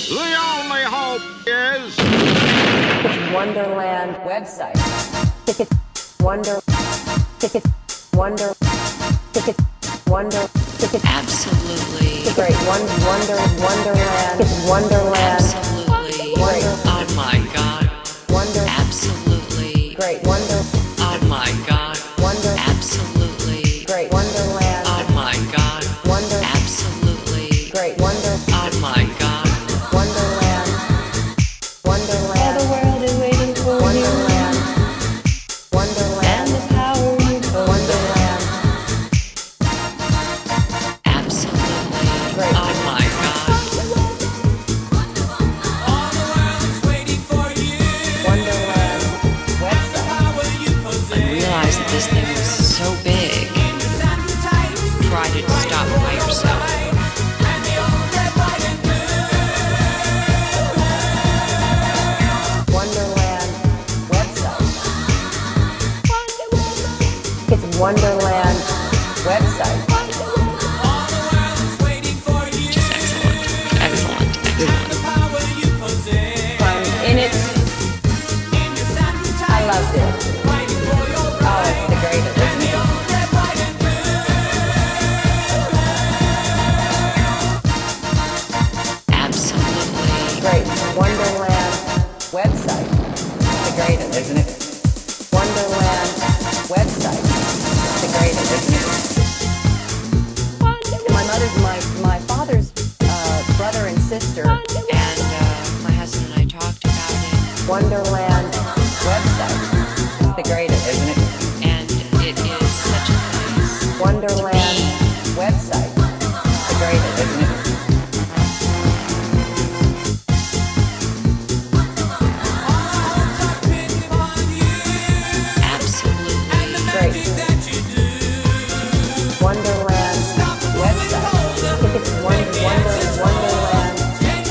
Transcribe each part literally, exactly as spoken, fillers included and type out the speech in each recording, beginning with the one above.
The only hope is Wonderland website. Ticket Wonder Ticket Wonder Ticket Wonder Ticket Absolutely. Great Wonder Wonder Wonderland Wonderland Absolutely. Wonder Oh my God. Wonder Absolutely. Great Wonder Oh my God. Wonder Absolutely. Great Wonderland Oh my God. Wonder Absolutely. Great Wonder Oh my God. Wonderland Wonderland All the world is waiting for you. Wonderland Wonderland And the power you hold. Wonderland Absolutely. Great. Oh my God. Wonderland website. I realized that this thing was so big. Try to stop by yourself. Wonderland website. It's Wonderland website. Just excellent. Excellent. Excellent. From in it, I loved it. Oh, it's the greatest, isn't it? Absolutely. Great. Wonderland website. The greatest, isn't it? Wonderland website. The greatest, isn't it? And my mother's, my, my father's uh, brother and sister. And uh, my husband and I talked about it. Wonderland website. It's the greatest, isn't it? And it is such a place. Wonderland website. The greatest, isn't it? Absolutely. Great. Wonderland website. Tickets one Wonder Wonderland. Tickets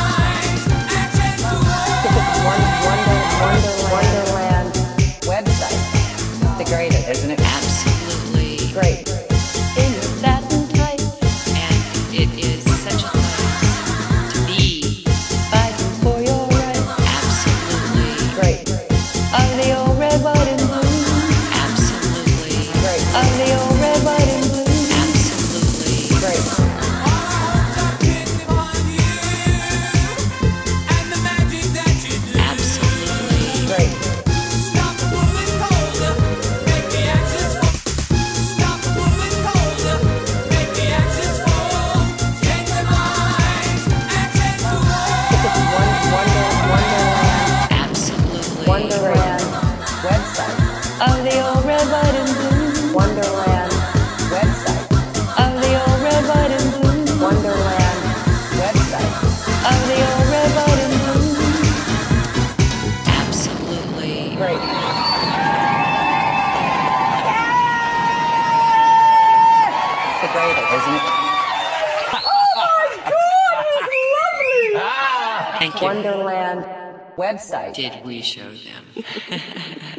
one Wonder Wonder Wonderland website. It's the greatest, isn't it? Absolutely. Great. In your satin tight, And it is such a place to be. fighting for your right. Absolutely. Great. Of the old red, white, and blue. Absolutely. Great. Of the old red, white, and blue. Absolutely. Great. Absolutely. Great. Tickets one Wonder Wonderland Absolutely. Wonderland website. Of the old red, white, and blue. Wonderland website. Of the old red, white, and blue. Wonderland website. Of the old red, white, and blue. Absolutely. Great. It's the greatest, isn't it? Thank you. Wonderland website. Did we show them?